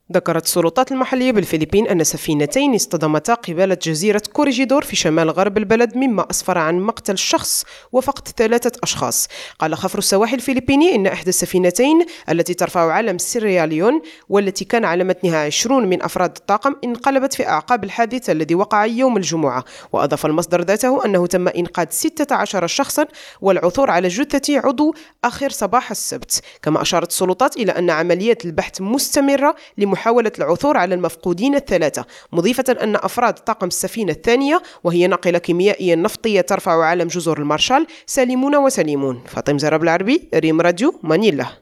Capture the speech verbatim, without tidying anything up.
ذكرت السلطات المحلية بالفلبين أن سفينتين اصطدمتا قبالة جزيرة كوريجيدور في شمال غرب البلد، مما أسفر عن مقتل شخص وفقد ثلاثة أشخاص. قال خفر السواحل الفلبيني إن إحدى السفينتين التي ترفع علم سيراليون والتي كان على متنها عشرون من أفراد الطاقم انقلبت في أعقاب الحادث الذي وقع يوم الجمعة. وأضاف المصدر ذاته أنه تم إنقاذ ستة عشر شخصا والعثور على جثة عضو آخر صباح السبت. كما أشارت السلطات إلى أن عمليات البحث مستمرة لمحاولة العثور على المفقودين الثلاثة، مضيفة أن أفراد طاقم السفينة الثانية وهي ناقلة كيميائية نفطية ترفع علم جزر المارشال سالمون وسليمون. فاطمة زراب العربي، ريم راديو، مانيلا.